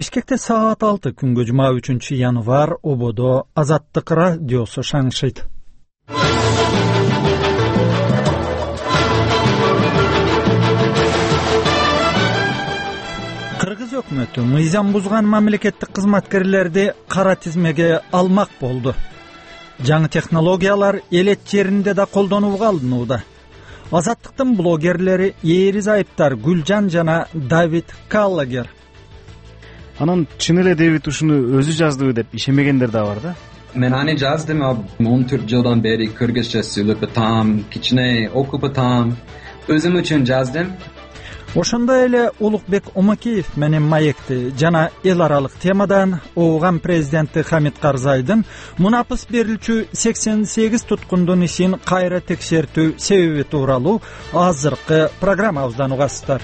Бишкекте саат 6 күнгө жума 3 январ ободо Азаттык радиосу шаңшыйт. Кыргыз өкмөтү мыйзам бузган мамлекеттик кызматкерлерди кара тизмеге алмак болду. Жаңы технологиялар элет жеринде да колдонууга алынууда. Азаттыктын блогерлери Эриз Айыптар Гүлжан жана Давид Каллагер. Анан чын эле Дэвид ушуну өзү жаздыбы деп ишенбегендер да бар да. Мен аны жаздым, 14 жылдан бери кыргызча сүйлөп атам, кичине окуп атам. Өзүм үчүн жаздым. Ошондой эле Улукбек Омакеев менен маекти жана эл аралык темадан Ооган президенти Хамит Карзайдын мунапыс берилчү 88 туткундун ишин кайра текшертүү себеби тууралуу азыркы программабыздан угасыздар.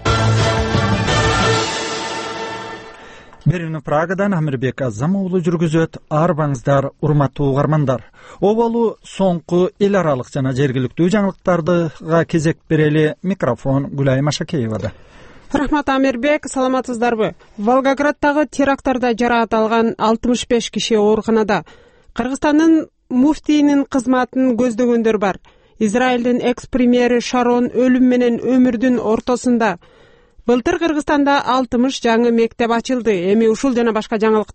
Берүүнү Прагадан Амирбек Азам уулу жүргүзөт. Арбаңыздар, урматтуу угармандар. Оболу соңку эл аралык жана жергиликтүү жаңылыктарга кезек берели. Микрофон Гүлай Машакеевада. Рахмат Амирбек, саламатсыздарбы? Волгограддагы теракттарда жараат алган 65 киши ооруканада. Кыргызстандын муфтийинин кызматын көздөгөндөр бар. Израилдин экс-премьери Шарон өлүм менен өмүрдүн ортосунда. Былтыр Кыргызстанда 60 жаңы мектеп ачылды. Эми ушул жана башка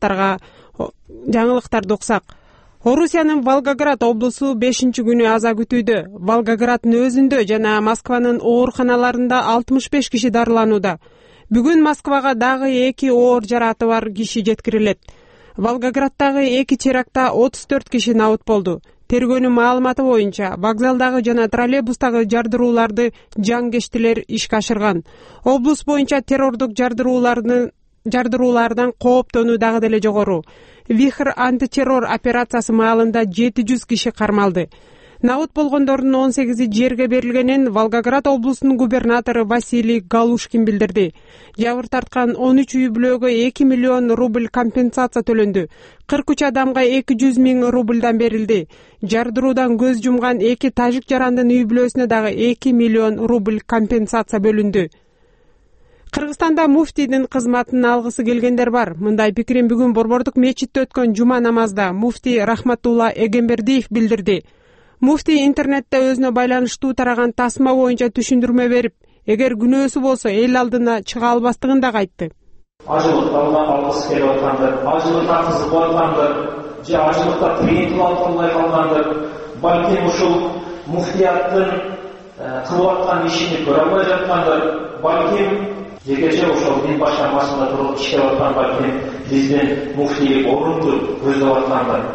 жаңылыктарды уксак. Орусиянын Волгоград облусу 5-күнү аза күтүүдө. Волгограддын өзүндө жана Москванын ооруканаларында 65 киши дарыланууда. Бүгүн Москвага дагы 2 оор жарааты бар киши жеткирилет. Волгограддагы 2 терактта 34 киши набыт болду. Тергөөнүн маалыматы боюнча, вокзалдагы жана троллейбустагы жардырууларды жаңгештилер ишке ашырган. Облус боюнча террордук жардыруулардан кооптонуу дагы деле жогору. Вихр антитеррор операциясы маалында 700 киши кармалды. Набыт болгондордун 18 жерге берилгенин Волгоград облусунун губернатору Василий Галушкин билдирди. Жабыр тарткан 13 үй бүлөгө 2 миллион рубль компенсация төлөндү. 43 адамга 200 000 рубльдан берилди. Жардыруудан көз жумган 2 тажик жарандын үй бүлөсүнө дагы 2 миллион рубль компенсация бөлүндү. Кыргызстанда муфтийдин кызматын алгысы келгендер бар. Мындай пикирин бүгүн Борбордук мечитте өткөн жума намазда муфтий Рахматулла Эгембердиев билдирди. Муфтий интернетте өзүнө байланыштуу тараган тасма боюнча түшүндүрмө берип, эгер күнөөсү болсо эл алдына чыга албастыгын да айтты. Ажылыктарга алгысы келип аткандар, ажылык тартызып аткандар, же ажылыкта тыйынтып албай калгандыр, балким ушул муфтияттын кылып аткан ишини көрө албай жаткандыр, балким жекече ошол дин башкармасында туруп иштеп аткан балким биздин муфтийлик орунду көздөп аткандыр.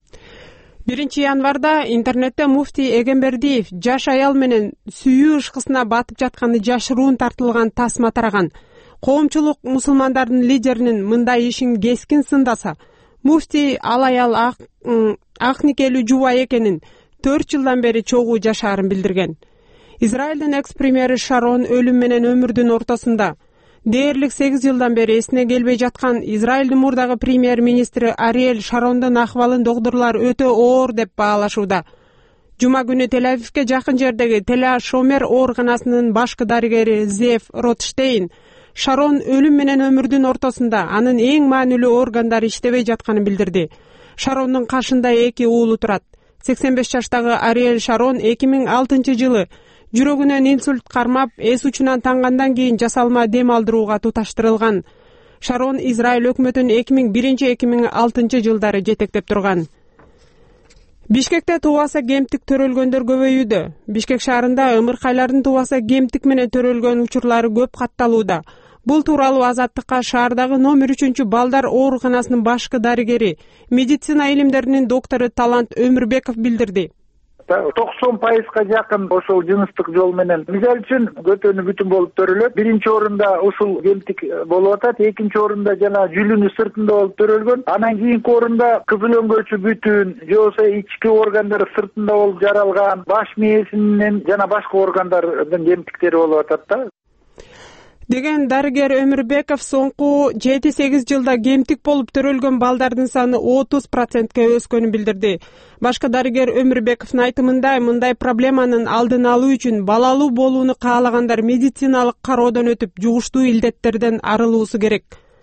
1 январда интернетте муфтий Эгембердиев жаш аял менен сүйүү ышкысына батып жатканы жашыруун тартылган тасма тараган. Коомчулук мусулмандардын лидеринин мындай ишин кескин сындаса, муфтий ал аял ак никелүү жубай экенин 4 жылдан бери чогуу жашаарын билдирген. Израилдин экс-премьери Шарон өлүм менен өмүрдүн ортосунда. Дээрлик 8 жылдан бери эсине келбей жаткан Израилдин мурдагы премьер-министри Ариэль Шарондун акыбалын доктурлар өтө оор деп баалашууда. Жума күнү Тель-Авивке жакын жердеги Тель-Шомер ооруканасынын башкы дарыгери Зев Ротштейн Шарон өлүм менен өмүрдүн ортосунда анын эң маанилүү органдары иштебей жатканын билдирди. Шарондун кашында 2 уулу турат. 85 жаштагы Ариэль Шарон 2006 жылы жүрөгүнөн инсульт кармап, эс учунан тангандан кийин жасалма дем алдырууга туташтырылган. Шарон Израиль өкмөтүн 2001-2006 жылдары жетектеп турган. Бишкекте тубаса кемтик төрөлгөндөр көбөйүүдө. Бишкек шаарында ымыркайлардын тубаса кемтик менен төрөлгөн учурлары көп катталууда. Бул тууралуу Азаттыкка шаардагы номер 3 балдар ооруканасынын башкы дарыгери, медицина илимдеринин доктору Талант Өмүрбеков билдирди. 90%га жакын ошол жыныстык жол менен мисалы үчүн көтөнү бүтүн болуп төрөлөт. Биринчи орунда ушул кемтик болуп атат, экинчи орунда жана жүлүнү сыртында болуп төрөлгөн. Анан кийинки орунда кызыл өңгөчү бүтүн, же болбосо ички органдары сыртында болуп жаралган, баш мээсинин жана башка органдардын кемтиктери болуп атат да. деген дарыгер Өмүрбеков соңку 7-8 жылда кемтик болуп төрөлгөн балдардын саны 30%ке өскөнүн билдирди. Башка дарыгер Өмүрбековдун айтымында мындай проблеманын алдын алуу үчүн балалуу болууну каалагандар медициналык кароодон өтүп, жугуштуу илдеттерден арылуусу керек.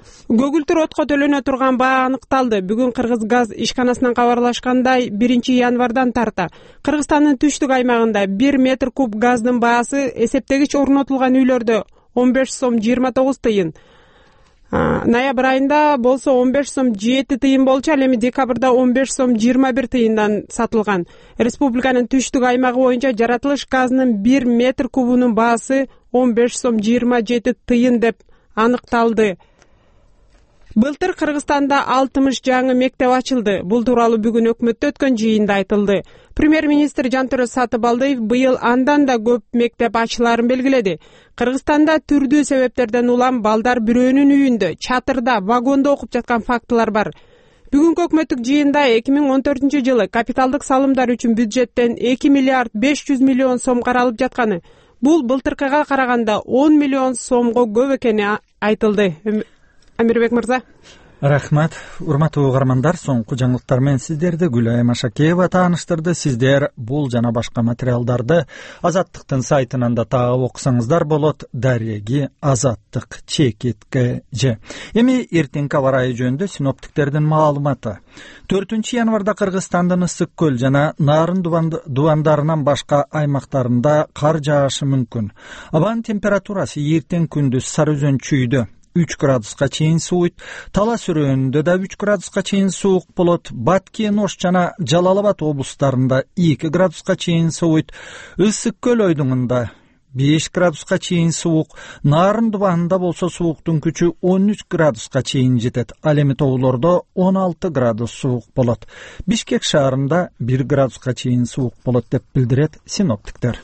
Көгүлтүр отко төлөнө турган баа аныкталды. Бүгүн Кыргыз газ ишканасынан кабарлашкандай 1-январдан тарта Кыргызстандын түштүк аймагында 1 метр куб газдын баасы эсептегич орнотулган үйлөрдө 15 сом 29 тыйын. Ноябрь айында болсо 15 сом 7 тыйын болчу, ал эми декабрда 15 сом 21 тыйындан сатылган. Республиканын түштүк аймагы боюнча жаратылыш газынын 1 метр кубунун баасы 15 сом 27 тыйын деп аныкталды. Былтыр Кыргызстанда 60 жаңы мектеп ачылды. Бул тууралуу бүгүн өкмөттө өткөн жыйында айтылды. Премьер-министр Жантөрө Сатыбалдиев быйыл андан да көп мектеп ачыларын белгиледи. Кыргызстанда түрдүү себептерден улам балдар бирөөнүн үйүндө, чатырда, вагондо окуп жаткан фактылар бар. Бүгүнкү өкмөттүк жыйында 2014-жылы капиталдык салымдар үчүн бюджеттен 2 миллиард 500 миллион сом каралып жатканы. Бул былтыркыга караганда 10 миллион сомго көп экени айтылды. Амирбек мырза. Рахмат. Урматтуу угармандар, соңку жаңылыктар менен сиздерди Гүлайым Ашакеева тааныштырды. Сиздер бул жана башка материалдарды Азаттыктын сайтынан да таап окусаңыздар болот. Дареги Азаттык _. Эми эртеңки аба ырайы жөнүндө синоптиктердин маалыматы. 4-январда Кыргызстандын Ысык көл жана Нарын дубандарынан башка аймактарында кар жаашы мүмкүн. Абанын температурасы эртең күндүз Сары Өзөн чүйдө 3 градуска чейин сууйт, Талас өрөөнүндө да 3 градуска чейин суук болот. Баткен, Ош жана Жалал Абад облустарында 2 градуска чейин сууйт. Ысык көл ойдуңунда 5 градуска чейин суук, Нарын дубанында болсо сууктун күчү 13 градуска чейин жетет. Ал эми тоолордо 16 градус суук болот. Бишкек шаарында 1 градуска чейин суук болот деп билдирет синоптиктер.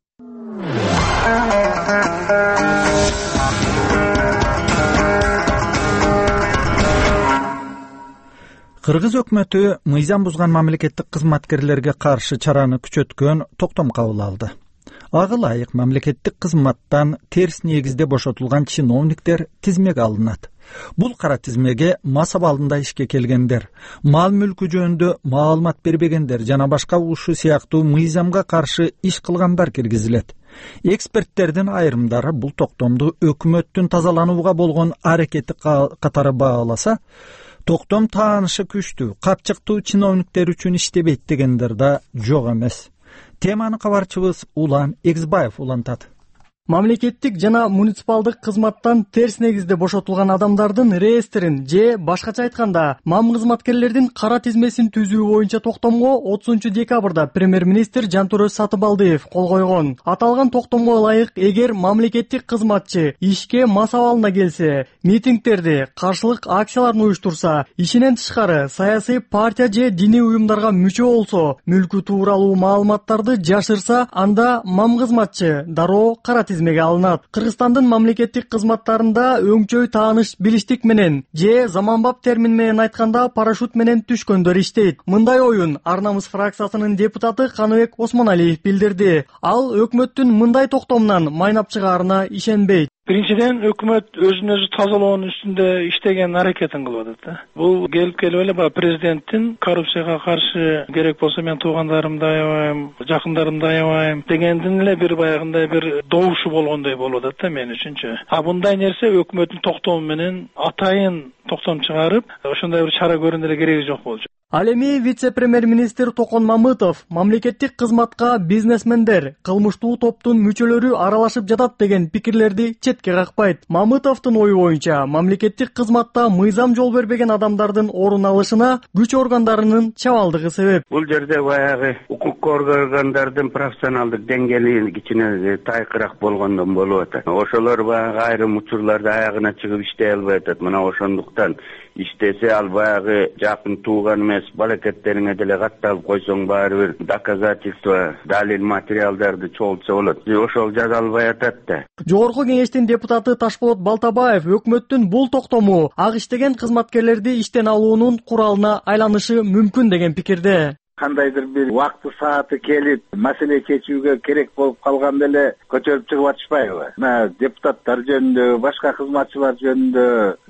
Кыргыз өкмөтү мыйзам бузган мамлекеттик кызматкерлерге каршы чараны күчөткөн токтом кабыл алды. Ага ылайык мамлекеттик кызматтан терс негизде бошотулган чиновниктер тизмеге алынат. Бул кара тизмеге мас абалында ишке келгендер, мал мүлкү жөнүндө маалымат бербегендер жана башка ушул сыяктуу мыйзамга каршы иш кылгандар киргизилет. Эксперттердин айрымдары бул токтомду өкмөттүн тазаланууга болгон аракети катары бааласа, токтом таанышы күчтүү, капчыктуу чиновниктер үчүн иштебейт дегендер да жок эмес. Теманы кабарчыбыз Улан Эксбаев улантат. Мамлекеттик жана муниципалдык кызматтан терс негизде бошотулган адамдардын реестрин же башкача айтканда мам кызматкерлердин кара тизмесин түзүү боюнча токтомго 30 декабрда премьер-министр Жантөрө Сатыбалдиев кол койгон. Аталган токтомго ылайык, эгер мамлекеттик кызматчы ишке мас абалына келсе, митингдерди, каршылык акцияларын уюштурса, ишинен тышкары саясий партия же диний уюмдарга мүчө болсо, мүлкү тууралуу маалыматтарды жашырса, анда мам кызматчы дароо кара тизмеге алынат. Кыргызстандын мамлекеттик кызматтарында өңчөй тааныш билиштик менен же заманбап термин менен айтканда парашют менен түшкөндөр иштейт. Мындай оюн Ар намыс фракциясынын депутаты Каныбек Осмоналиев билдирди. Ал өкмөттүн мындай токтомунан майнап чыгаарына ишенбейт. Биринчиден өкмөт өзүн өзү тазалоонун үстүндө иштеген аракетин кылып атат. Бул келип эле президенттин коррупцияга каршы керек болсо мен туугандарымды аябайм, жакындарымды аябайм дегендин эле бир баягындай бир добушу болгондой болуп атат да мен үчүнчү. Мындай нерсе өкмөттүн токтому менен атайын токтом чыгарып, ошондой бир чара көрүүнүн эле кереги жок болчу. Ал эми вице-премьер-министр Токон Мамытов мамлекеттик кызматка бизнесмендер, кылмыштуу топтун мүчөлөрү аралашып жатат деген пикирлерди четке какпайт. Мамытовдун ою боюнча, мамлекеттик кызматта мыйзам жол бербеген адамдардын орун алышына күч органдарынын чабалдыгы себеп. Бул жерде баягы укук органдардын профессионалдык деңгээли кичине тайкыраак болгондон болуп атат. Ошолор баягы айрым учурларда аягына чыгып иштей албай атат. Мына ошондуктан иштесе ал баягы жакын тууган эмес, балакеттериңе деле катталып койсоң баары бир доказательство, далил материалдарды чогултса болот. Ошол жаза албай атат да. Жогорку кеңештин депутаты Ташболот Балтабаев өкмөттүн бул токтому ак иштеген кызматкерлерди иштен алуунун куралына айланышы мүмкүн деген пикирде. Кандайдыр бир убакыты сааты келип, маселе чечүүгө керек болуп калганда эле көтөрүп чыгып атышпайбы? Мына депутаттар жөнүндө, башка кызматчылар жөнүндө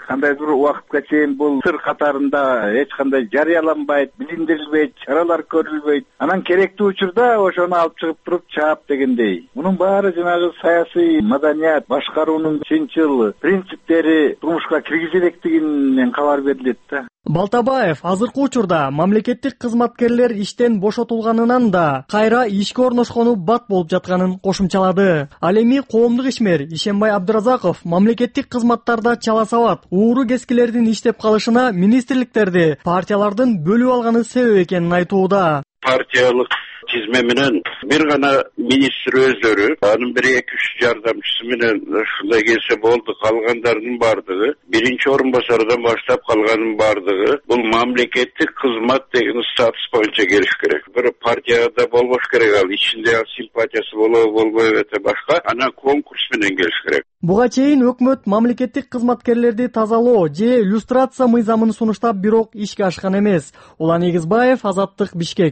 кандайдыр бир убакытка чейин бул сыр катарында эч кандай жарыяланбайт, билиндирилбейт, чаралар көрүлбөйт. Анан керектүү учурда ошону алып чыгып туруп чаап дегендей. Мунун баары жанагы саясий маданият, башкаруунун чынчыл принциптери турмушка киргизилектигинен кабар берилет да. Балтабаев азыркы учурда мамлекеттик кызматкерлер иштен бошотулганынан да кайра ишке орношкону бат болуп жатканын кошумчалады. Ал эми коомдук ишмер Ишенбай Абдыразаков мамлекеттик кызматтарда чала сабат, ууру кескилердин иштеп калышына министрликтерди партиялардын бөлүп алганы себеп экенин айтууда. Партиялык тизме менен бир гана министр өздөрү, анын 1-2 жардамчысы менен ушундай келсе болду. Калгандардын бардыгы, биринчи орун басардан баштап калганын бардыгы бул мамлекеттик кызмат деген статус боюнча келиш керек. Бир партияда болбош керек, ал ичинде симпатиясы болобу болбойбу эте башка, анан конкурс менен келиш керек. Буга чейин өкмөт мамлекеттик кызматкерлерди тазалоо же иллюстрация мыйзамын сунуштап, бирок ишке ашкан эмес. Улан Эгизбаев, Азаттык, Бишкек.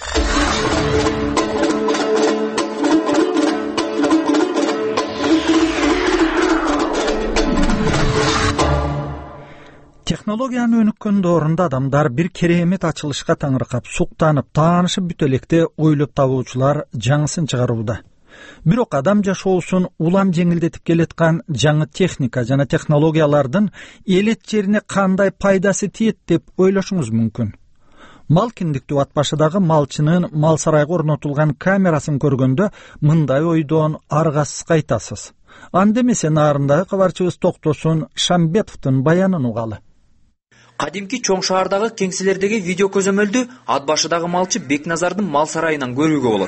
Технологиянын өнүккөн доорунда адамдар бир керемет ачылышка таңыркап, суктанып, таанышып бүтө электе ойлоп табуучулар жаңысын чыгарууда. Бирок адам жашоосун улам жеңилдетип келаткан жаңы техника жана технологиялардын элет жерине кандай пайдасы тиет деп ойлошуңуз мүмкүн. Мал киндиктүү ат башыдагы малчынын мал сарайга орнотулган камерасын көргөндө мындай ойдон аргасыз кайтасыз. Анда эмесе нарындагы кабарчыбыз Токтосун Шамбетовдун баянын угалы. Кадимки чоң шаардагы кеңселердеги видео көзөмөлдү ат башыдагы малчы Бекназардын мал сарайынан көрүүгө болот.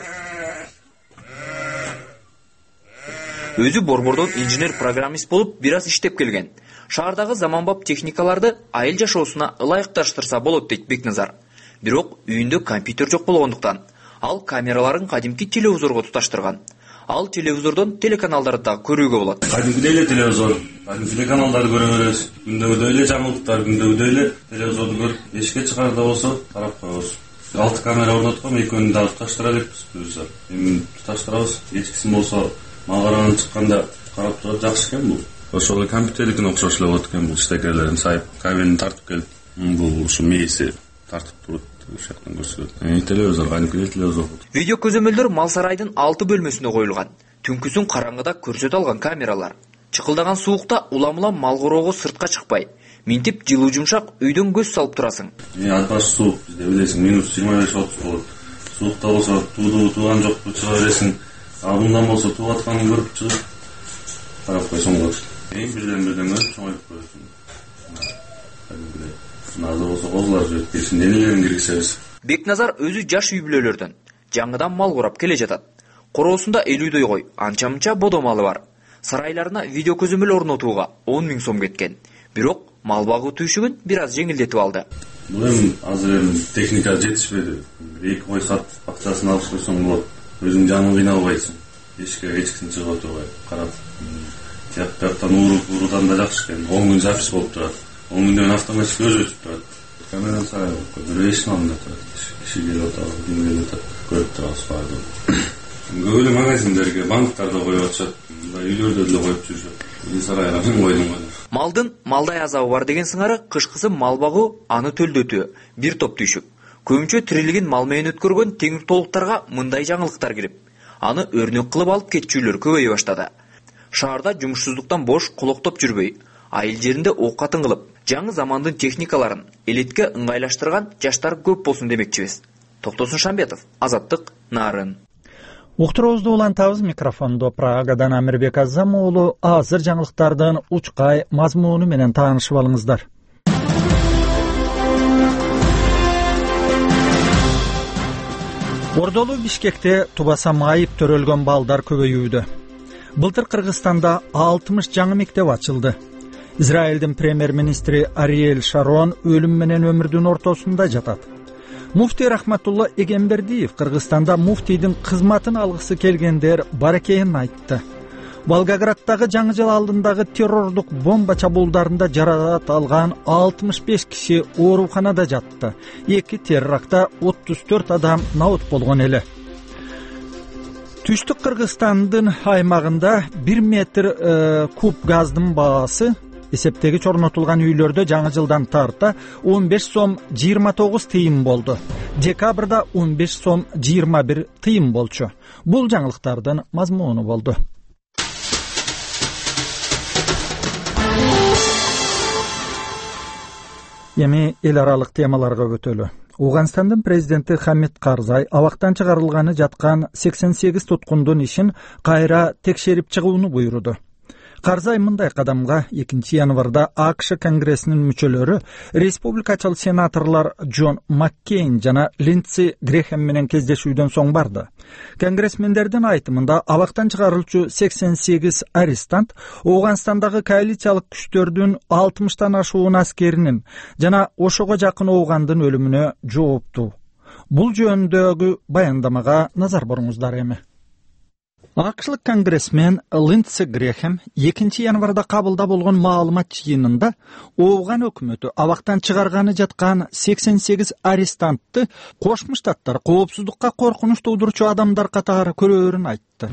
Өзү борбордон инженер-программист болуп, бир аз иштеп келген. Шаардагы заманбап техникаларды айыл жашоосуна ылайыкташтырса болот дейт Бекназар. Бирок үйүндө компьютер жок болгондуктан ал камераларын кадимки телевизорго туташтырган. Ал телевизордон телеканалдарды да көрүүгө болот. Кадимки эле телевизор, кадимки телеканалдарды көрө беребиз. Күндөгүдөй эле жаңылыктар, күндөгүдөй эле телевизорду көрүп, эшикке чыгарда болсо карап коебуз. 6 камера орнотком, экөөнү да туташтыра элекпиз. Эми туташтырабыз. Эчкиси болсо магаранын чыкканда карап турат, жакшы экен бул. Ошол эле компьютердин окшош эле болот экен бул. Штекерлерин сайып, кабелин тартып келип, бул ушу мээси тартып турат. Телевизор, кадимки телевизор. Видео көзөмөлдөр мал сарайдын 6 бөлмөсүнө коюлган. Түнкүсүн караңгыда көрсөтө алган камералар. Чыкылдаган суукта улам-улам мал короого сыртка чыкпай, минтип жылуу жумшак үйдөн көз салып турасың. Ат башы суук, бизде билесиң, минут 25-30 болот. Суукта болсо тууган жокпу чыга бересиң. Мындан болсо тууп атканын көрүп чыгып карап койсоң болот. Бирден чоңоюп коесуң. Назар болсо козулар жүрөт, кесин денелерин киргизебиз. Бекназар өзү жаш үй бүлөлөрдөн жаңыдан мал курап келе жатат. Короосунда 50 кой, анча-мынча бодо малы бар. Сарайларына видео көзөмөл орнотууга 10 000 сом кеткен. Бирок мал багуу түйшүгүн бир аз жеңилдетип алды. Бул эми азыр техника жетишпеди. 2 кой сат акчасын алып койсоң болот. Өзүң жаның кыйналбайсың. Эчкисин чыгып отурбай карап. Тияктан уурудан да жакшы экен. 10 күн запись болуп турат. 10 күндөн автоматик өзү өчүп турат. Камера сарай бир эшин алдында турат. Киши келип отурат, ким келип отурат, көрүп турабыз баардыгын. Көп эле магазиндерге, банктарда коюп атышат, үйлөрдө деле коюп жүрүшөт. Үй сарайга мен койдум. Малдын малдай азабы бар деген сыңары кышкысы мал багуу, аны төлдөтүү, бир топ түйшүк. Көбүнчө тирилигин мал менен өткөргөн теңир толуктарга мындай жаңылыктар кирип, аны өрнөк кылып алып кетчүлөр көбөйө баштады. Шаарда жумушсуздуктан бош колоктоп жүрбөй, айыл жеринде оокатын кылып, жаңы замандын техникаларын элетке ыңгайлаштырган жаштар көп болсун демекчибиз. Токтосун Шамбетов, Азаттык, Нарын. Уктуруубузду улантабыз. Микрофондо Прагадан Амирбек Азам уулу. Азыр жаңылыктардын учкай мазмуну менен таанышып алыңыздар. Ордолу Бишкекте тубаса майып төрөлгөн балдар көбөйүүдө. Былтыр Кыргызстанда 60 жаңы мектеп ачылды. Израилдин премьер-министри Ариэль Шарон өлүм менен өмүрдүн ортосунда жатат. Муфтий Рахматулла Эгембердиев Кыргызстанда муфтийдин кызматын алгысы келгендер бар экенин айтты. Волгограддагы жаңы жыл алдындагы террордук бомба чабуулдарында жаракат алган 65 киши ооруканада жатты. 2 терактта 34 адам набут болгон эле. Түштүк Кыргызстандын аймагында 1 метр куб газдын баасы эсептегич орнотулган үйлөрдө жаңы жылдан тарта 15 сом 29 тыйын болду. Декабрда 15 сом 21 тыйын болчу. Бул жаңылыктардын мазмуну болду. Эми эл аралык темаларга өтөлү. Ауганстандын президенти Хамит Карзай абактан чыгарылганы жаткан 88 туткундун ишин кайра текшерип чыгууну буйруду. Карзай мындай кадамга 2 январда АКШ конгрессинин мүчөлөрү республикачыл сенаторлор Джон Маккейн жана Линдси Грэхэм менен кездешүүдөн соң барды. Конгрессмендердин айтымында абактан чыгарылчу 88 арестант Ауганстандагы коалициялык күчтөрдүн 60тан ашуун аскеринин жана ошого жакын оогандын өлүмүнө жооптуу. Бул жөнүндөгү баяндамага назар буруңуздар эми. АКШлык конгрессмен Линдси Грэхэм 2 январда кабылда болгон маалымат жыйынында Ооган өкмөтү абактан чыгарганы жаткан 88 арестантты Кошмо Штаттар коопсуздукка коркунуч туудурчу адамдар катары көрөөрүн айтты.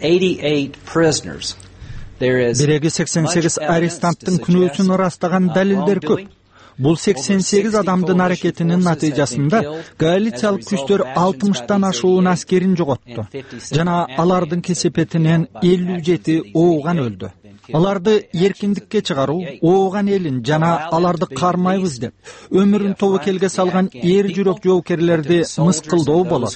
Биреги 88 арестанттын күнөөсүн ырастаган далилдер көп. Бул 88 адамдын аракетинин натыйжасында коалициялык күчтөр 60тан ашуун аскерин жоготту жана алардын кесепетинен 57 ооган өлдү. Аларды эркиндикке чыгаруу, ооган элин жана аларды кармайбыз деп өмүрүн тобокелге салган эр жүрөк жоокерлерди мыскылдоо болот.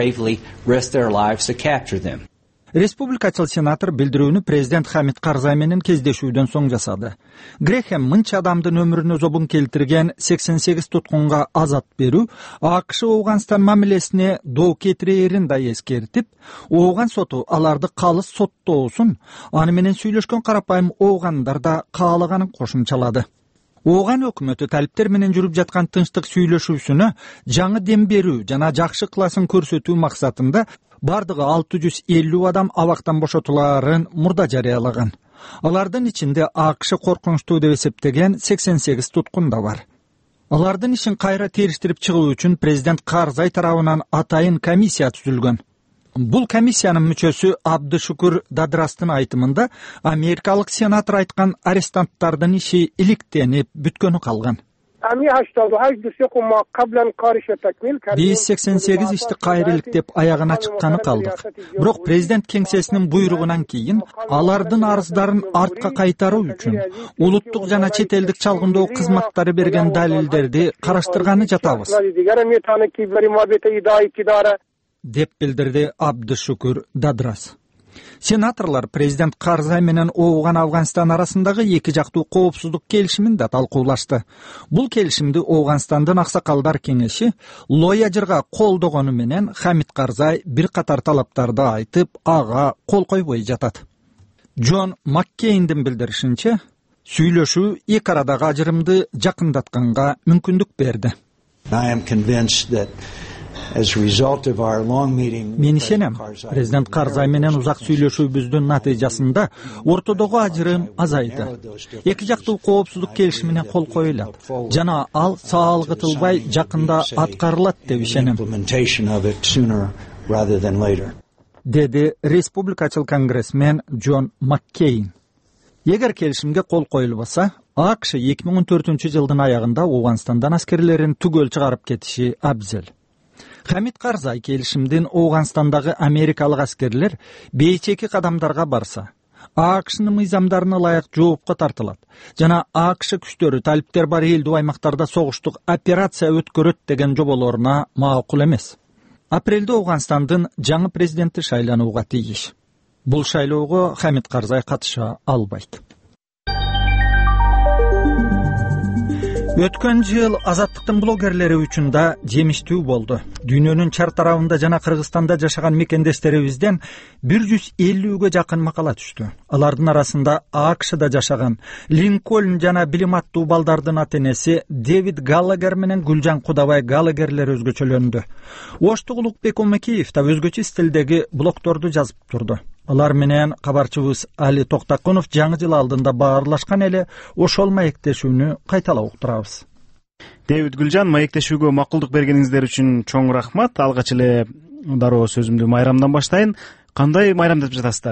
Республикачыл сенатор билдирүүнү президент Хамит Карзай менен кездешүүдөн соң жасады. Грэхэм мынча адамдын өмүрүнө зобун келтирген 88 туткунга азат берүү АКШ Ауганстан мамилесине доо кетирээрин да эскертип, Ооган соту аларды калыс соттоосун, аны менен сүйлөшкөн карапайым оогандар да каалаганын кошумчалады. Ооган өкмөтү талиптер менен жүрүп жаткан тынчтык сүйлөшүүсүнө жаңы дем берүү жана жакшы кыласын көрсөтүү максатында бардыгы 650 адам абактан бошотулаарын мурда жарыялаган. Алардын ичинде АКШ коркунучтуу деп эсептеген 88 туткун да бар. Алардын ишин кайра териштирип чыгуу үчүн президент Карзай тарабынан атайын комиссия түзүлгөн. Бул комиссиянын мүчөсү Абдышукур Дадрастын айтымында америкалык сенатор айткан арестанттардын иши иликтенип бүткөнү калган. Биз 88 ишти кайра иликтеп аягына чыкканы калдык. Бирок президент кеңсесинин буйругунан кийин алардын арыздарын артка кайтаруу үчүн улуттук жана чет элдик чалгындоо кызматтары берген далилдерди караштырганы жатабыз, деп билдирди Абдышукур Дадрас. Сенаторлар президент Карзай менен Ооган Афганистан арасындагы эки жактуу коопсуздук келишимин да талкуулашты. Бул келишимди Оогандын аксакалдар кеңеши лояжырга колдогону менен Хамит Карзай бир катар талаптарды айтып, ага кол койбой жатат. Джон Маккейндин билдиришинче, сүйлөшүү эки арадагы ажырымды жакындатканга мүмкүндүк берди. Мен ишенем, президент Карзай менен узак сүйлөшүүбүздүн натыйжасында ортодогу ажырым азайды. Эки жактуу коопсуздук келишимине кол коюлат жана ал саалгытылбай жакында аткарылат деп ишенем, деди республикачыл конгрессмен Джон Маккейн. Эгер келишимге кол коюлбаса, АКШ 2014-жылдын аягында Ауганстандан аскерлерин түгөл чыгарып кетиши абзел. Хамит Карзай келишимдин Ауганстандагы америкалык аскерлер бейчеки кадамдарга барса, АКШнын мыйзамдарына ылайык жоопко тартылат жана АКШ күчтөрү талиптер бар элдүү аймактарда согуштук операция өткөрөт деген жоболоруна макул эмес. Апрелде Ауганстандын жаңы президенти шайланууга тийиш. Бул шайлоого Хамит Карзай катыша албайт. Өткөн жыл азаттыктын блогерлери үчүн да жемиштүү болду. Дүйнөнүн чар тарабында жана Кыргызстанда жашаган мекендештерибизден 150ге жакын макала түштү. Алардын арасында АКШда жашаган Линкольн жана билим аттуу балдардын ата-энеси Дэвид Галлагер менен Гүлжан Кудабай Галлагерлер өзгөчөлөндү. Оштук Улукбек Омакеев да өзгөчө стилдеги блогторду жазып турду. Алар менен кабарчыбыз Али Токтакунов жаңы жыл алдында баарлашкан эле ошол маектешүүнү кайталап уктурабыз. Дэвид, Гүлжан, маектешүүгө макулдук бергениңиздер үчүн чоң рахмат. Алгач эле дароо сөзүмдү майрамдан баштайын. Кандай майрамдап жатасыздар?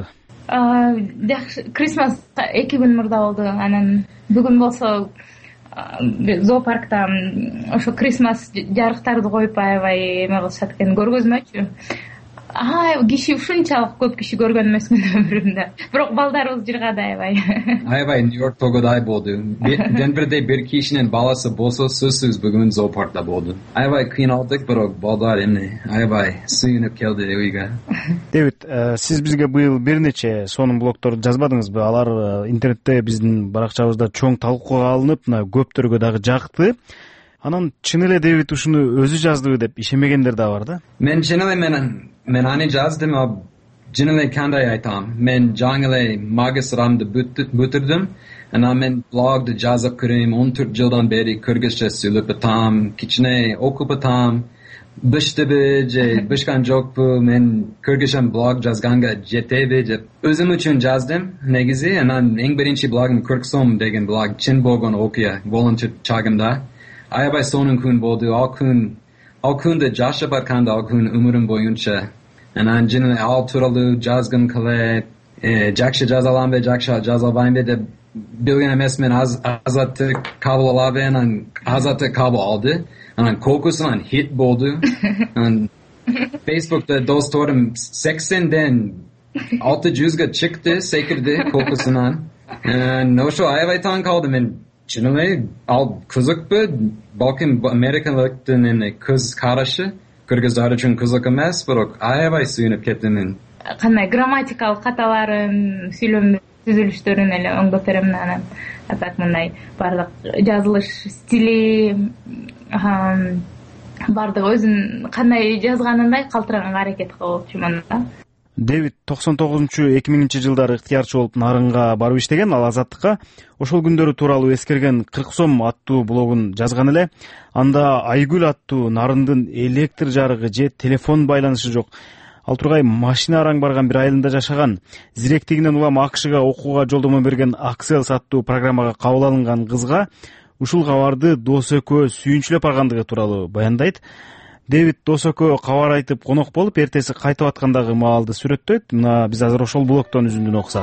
жакшы. Крисмас 2 күн мурда болду. Анан бүгүн болсо зоопаркта ошо крисмас жарыктарды коюп аябай эме кылышат экен, көргөзмөчү. Киши ушунчалык көп киши көргөн эмесмин өмүрүмдө. Бирок балдарыбыз жыргады аябай. Аябай Нью-Йорк тогодай болду. Денверде бир кишинин баласы болсо сөзсүз бүгүн зоопаркта болду. Аябай кыйналдык, бирок балдар эмне аябай сүйүнүп келди үйгө. Дэвид, сиз бизге быйыл бир нече сонун блогторду жазбадыңызбы? Алар интернетте биздин баракчабызда чоң талкууга алынып, мына көптөргө дагы жакты. Анан чын эле Дэвид ушуну өзү жаздыбы деп ишенбегендер да бар да. Мен чын эле мен аны жаздым, чын эле кандай айтам. Мен жаңы эле магистрамды бүтүрдүм. Анан мен блогду жазып көрөйм, 14 жылдан бери кыргызча сүйлөп атам, кичине окуп атам. Быштыбы же бышкан жокпу, мен кыргызча блог жазганга жетеби деп өзүм үчүн жаздым негизи. Анан эң биринчи блогум Кыргызсом деген блог, чын болгон окуя, волонтер чагымда. Аябай сонун күн болду. Ал күндө жашап атканда, ал күн өмүрүм боюнча. Анан жана ал тууралуу жазгым келет. Жакшы жаза аламбы, жакшы жаза албаймбы деп билген эмесмин. Азатты кабыл алабы, анан Азатты кабыл алды. Анан кокусунан хит болду. Анан Facebook'ta досторум 80ден 600га чыкты, секирди кокусунан. Ошо аябай таң калдым мен. Чын эле ал кызыкпы, балким америкалыктын эмне көз карашы кыргыздар үчүн кызык эмес, бирок аябай сүйүнүп кеттим мен. Кандай грамматикалык каталарын, сүйлөм түзүлүштөрүн эле оңдоп берем анан. Атак мындай бардык жазылыш стили, бардык өзүн кандай жазганындай калтыраганга аракет кылчумун да. Дэвид 99-2000 жылдары ыктыярчы болуп нарынга барып иштеген, ал Азаттыкка ошол күндөрү тууралуу эскерген Кыргызсом аттуу блогун жазган эле. Анда Айгүл аттуу нарындын электр жарыгы же телефон байланышы жок, ал тургай машина араң барган бир айылында жашаган, зиректигинен улам АКШга окууга жолдомо берген Акселс аттуу программага кабыл алынган кызга ушул кабарды дос экөө сүйүнчүлөп алгандыгы тууралуу баяндайт. Дэвид дос экөө кабар айтып конок болуп, эртеси кайтып аткандагы маалды сүрөттөйт. Мына биз азыр ошол блогтон үзүндүн окусак.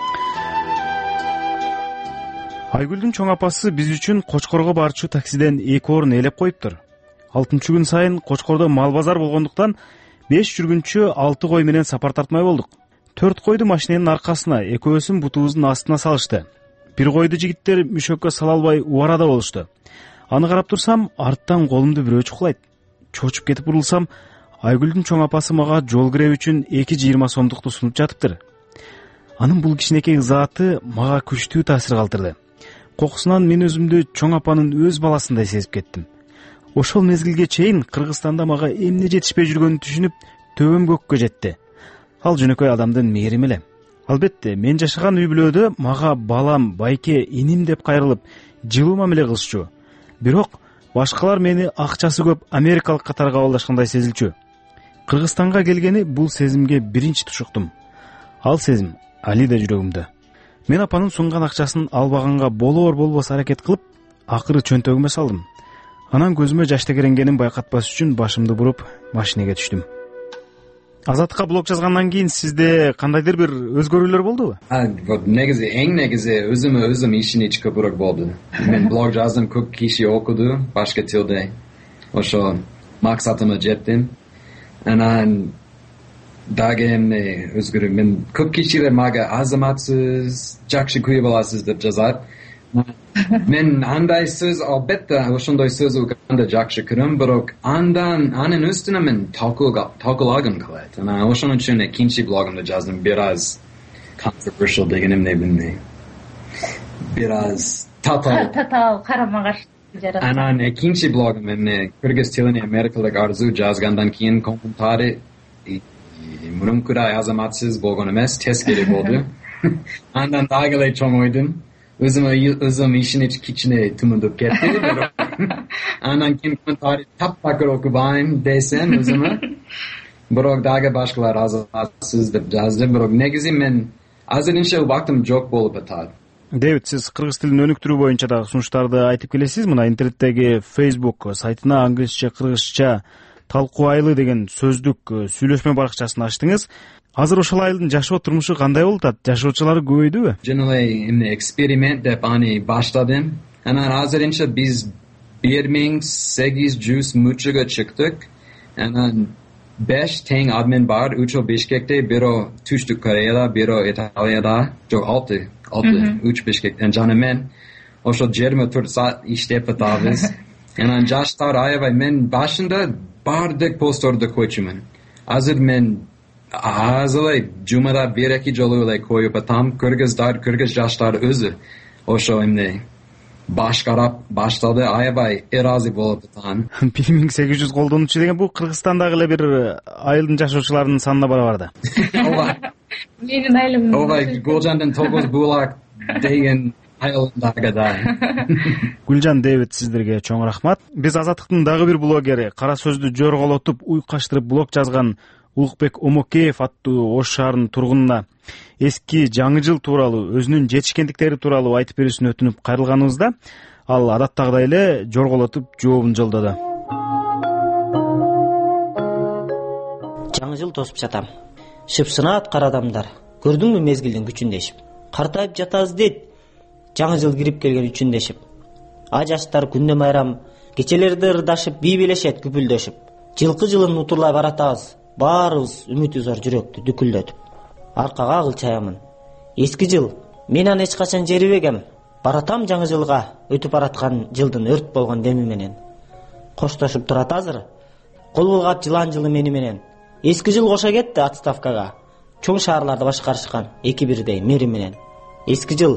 Айгүлдүн чоң апасы биз үчүн Кочкорго барчу таксиден 2 орун ээлеп коюптур. 6-күн сайын Кочкордо мал базар болгондуктан 5 жүргүнчү 6 кой менен сапар тартмай болдук. 4 койду машинанын аркасына, экөөсүн бутубуздун астына салышты. Бир койду жигиттер мүшөккө сала албай убарада болушту. Аны карап турсам, арттан колумду бирөө чукулайт. Чочуп кетип бурулсам, Айгүлдүн чоң апасы мага жол киреп үчүн 2,20 сомдукту сунуп жатыптыр. Анын бул кичинекей заты мага күчтүү таасир калтырды. Кокусунан мен өзүмдү чоң апанын өз баласындай сезип кеттим. Ошол мезгилге чейин Кыргызстанда мага эмне жетишпей жүргөнүн түшүнүп, төбөм көккө жетти. Ал жөнөкөй адамдын мээрими эле. Албетте, мен жашаган үй бүлөдө мага балам, байке, иним деп кайрылып, жылуу мамиле кылышчу. Бирок башкалар мени акчасы көп америкалык катары кабылдашкандай сезилчү. Кыргызстанга келгени бул сезимге биринчи тушуктум. Ал сезим али да жүрөгүмдө. Мен апанын сунган акчасын албаганга болбос аракет кылып, акыры чөнтөгүмө салдым. Анан көзүмө жаш тегеренгенин байкатпас үчүн башымды буруп машинеге түштүм. Азаттыкка блог жазгандан кийин сизде кандайдыр бир өзгөрүүлөр болдубу? Негизи өзүм ишин көбүрөөк болду. Мен блог жаздым, көп киши окуду башка тилде. Ошо максатыма жеттим. Анан дагы эмне өзгөрүү, мен көп кишилер мага азаматсыз, жакшы күйүп аласыз деп жазат. Мен андай сөз, албетте ошондой сөз укганда жакшы көрөм, бирок анын үстүнө мен талкуулагым келет. Анан ошон үчүн экинчи блогумду жаздым, бир аз controversial деген эмне билбейм. Бир аз татаал карама каршы жарат. Анан экинчи блогум эмне кыргыз тилине америкалык арзуу жазгандан кийин комментарий мурункудай азаматсыз болгон эмес, тескери болду. Андан дагы эле чоңойдум. Өзүм ишин кичине тумундуп кетти. Анан кийин комментарий таптакыр окубайм десем өзүмө. Бирок дагы башкалар азаматсыз деп жазды. Бирок негизи мен азырынча убактым жок болуп атат. Дэвид, сиз кыргыз тилин өнүктүрүү боюнча дагы сунуштарды айтып келесиз. Мына интернеттеги Facebook сайтына англисче, кыргызча талкуу айлы деген сөздүк сүйлөшмө баракчасын ачтыңыз. азыр ошол айылдын жашоо турмушу кандай болуп атат? Жашоочулары көбөйдүбү? Жана эле эксперимент деп аны баштадым. Анан азырынча биз 1800 мучуга чыктык. Анан 5 тең админ бар, 3 Бишкекте, биро Түштүк Кореяда, биро Италияда, жок 6, 3 Бишкектен. Жана мен ошо 24 саат иштеп атабыз. Анан жаштар аябай, мен башында бардык постторду койчумун. Азыр мен азылай жумада 1-2 жолу эле коюп атам. Кыргыз жаштар өзү ошо эмне башкарап баштады, аябай ыраазы болуп атам. 1800 колдонуучу деген бул Кыргызстандагы эле бир айылдын жашоочуларынын санына барабар да. Ооба. Менин айылым. Ооба, Голжандын Тогоз Булак деген айылындагы да. Гүлжан Дэвид, сиздерге чоң рахмат. Биз Азаттыктын дагы бир блогери, кара сөздү жорголотуп уйкаштырып блог жазган Улукбек Омокеев аттуу Ош шаарынын тургунуна эски жаңы жыл тууралуу, өзүнүн жетишкендиктери тууралуу айтып берүүсүн өтүнүп кайрылганыбызда, ал адаттагыдай эле жорголотуп жообун жолдоду. Жаңы жыл тосуп жатам. Шыпсынаат кара адамдар. Көрдүңбү мезгилдин күчүн дешип. Картайып жатабыз дейт. Жаңы жыл кирип келген үчүн дешип. Жаштар күндө майрам, кечелерди ырдашып, бий билешет күпүлдөшүп. Жылкы жылын утурлай баратабыз. Баарыбыз үмүтү зор жүрөктү дүкүлдөтүп. Аркага кылчаямын. Эски жыл, мен аны эч качан жерибегем. Баратам жаңы жылга, өтүп бараткан жылдын өрт болгон деми менен. Коштошуп турат азыр. Кол булгап жылан жылы мени менен. Эски жыл кошо кетти отставкага. Чоң шаарларды башкарышкан 2-1дей мэри менен. Эски жыл,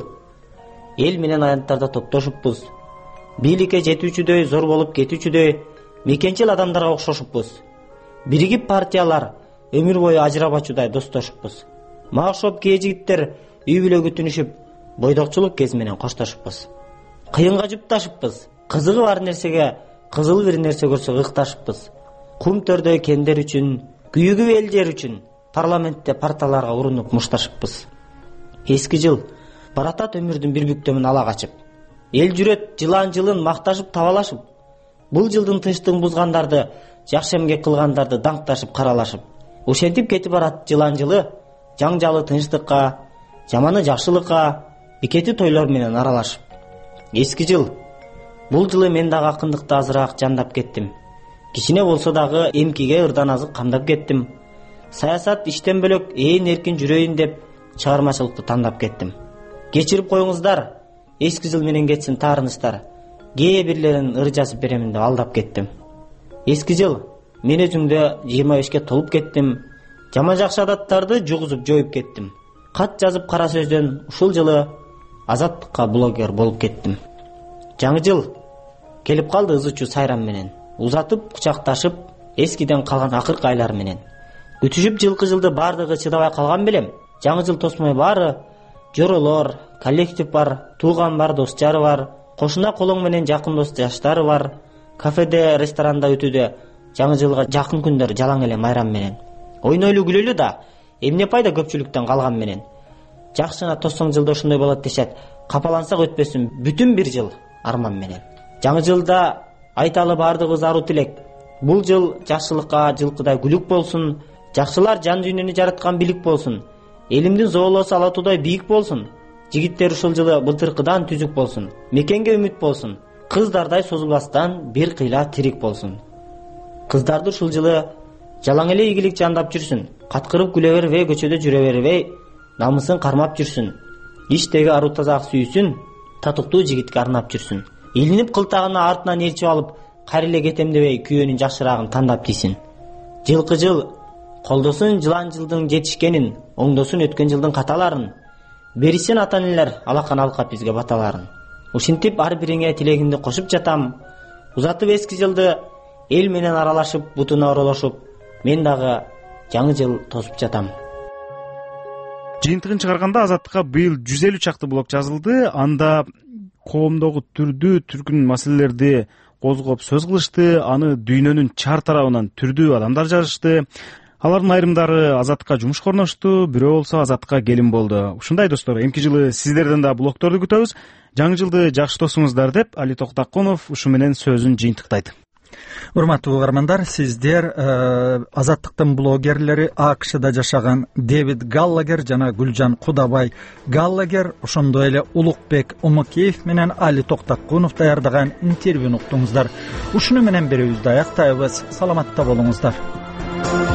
эл менен аянттарда топтошуппуз. Бийликке жетүүчүдөй, зор болуп кетүүчүдөй, мекенчил адамдарга окшошуппуз. Биригип партиялар өмүр бою ажырабачудай достошуппуз. Мага окшоп кээ жигиттер үй бүлө күтүнүшүп, бойдокчулук кез менен коштошуппуз. Кыйынга жупташыппыз. Кызыгы бар нерсеге кызыл бир нерсе көрсө ыкташыппыз. Кум төрдөй кендер үчүн, күйүгү эл жер үчүн парламентте партияларга урунуп мушташыппыз. Эски жыл баратат өмүрдүн бир бүктөмүн ала качып. Эл жүрөт жылан жылын макташып табалашып. Бул жылдын тынчтыгын бузгандарды, жакшы эмгек кылгандарды даңкташып каралашып. Ошентип кетип барат жылан жылы, жаңжалы тынчтыкка, жаманы жакшылыкка, бекети тойлор менен аралашып. Эски жыл. Бул жылы мен дагы акындыкты азыраак жандап кеттим. Кичине болсо дагы эмкиге ырдан азык камдап кеттим. Саясат иштен бөлөк ээн эркин жүрөйүн деп чыгармачылыкты тандап кеттим. Кечирип коюңуздар, эски жыл менен кетсин таарынычтар. Кээ бирлерин ыр жазып беремин деп алдап кеттим. Эски жыл, мен өзүмдө 25ке толуп кеттим. Жаман жакшы адаттарды жугузуп жоюп кеттим. Кат жазып кара сөздөн ушул жылы Азаттыкка блогер болуп кеттим. Жаңы жыл келип калды ызычуу сайрам менен. Узатып, кучакташып, эскиден калган акыркы айлар менен. Күтүшүп жылкы жылды бардыгы чыдабай калган белем. Жаңы жыл тосмой баары, жоролор, коллектив бар, тууган бар, дос жары бар, кошуна колоң менен жакын дос жаштары бар. Кафеде, ресторанда өтүүдө жаңы жылга жакын күндөр жалаң эле майрам менен. Ойнойлуу күлөлү да, эмне пайда көпчүлүктөн калган менен. Жакшына тоссоң жылда ошондой болот дешет. Капалансак өтпөсүн бүтүн бир жыл арман менен. Жаңы жылда айталы бардыгыбыз ару тилек. Бул жыл жакшылыкка жылкыдай күлүк болсун, жакшылар жан дүйнөнү жараткан билик болсун. Элимдин зоолосу алатуудай бийик болсун. Жигиттер ушул жылы былтыркыдан түзүк болсун. Мекенге үмүт болсун. Кыздардай созулбастан бир кыйла тирик болсун. Кыздарды ушул жылы жалаң эле ийгилик жандап жүрсүн. Каткырып күлө бербей, көчөдө жүрө бербей, намысын кармап жүрсүн. Иштеги ару тазак сүйсүн, татыктуу жигитке арнап жүрсүн. Илинип кылтагына артынан ээрчип алып, кайра эле кетем дебей күйөөнүн жакшыраагын тандап тийсин. Жылкы жыл колдосун жылан жылдын жетишкенин, оңдосун өткөн жылдын каталарын. Беришсен ата-энелер алакан алкап бизге баталарын. Ушинтип ар бириңе тилегимди кошуп жатам. Узатып эски жылды эл менен аралашып, бутуна оролошуп, мен дагы жаңы жыл тосуп жатам. Жыйынтыгын чыгарганда Азаттыкка быйыл 150 чакты блог жазылды. Анда коомдогу түрдүү түркүн маселелерди козгоп сөз кылышты. Аны дүйнөнүн чар тарабынан түрдүү адамдар жазышты. Алардын айрымдары Азаттыкка жумушка орношту, бирөө болсо Азаттыкка келин болду. Ушундай достор, эмки жылы сиздерден да блогторду күтөбүз. Жаңы жылды жакшы тосуңуздар деп Али Токтокунов ушу менен сөзүн жыйынтыктайт. Урматтуу угармандар, сиздер Азаттыктын блогерлери АКШда жашаган Дэвид Галлагер жана Гүлжан Кудабай Галлагер, ошондой эле Улукбек Омакеев менен Али Токтакунов даярдаган интервьюну уктуңуздар. Ушуну менен берүүбүздү аяктайбыз. Саламатта болуңуздар.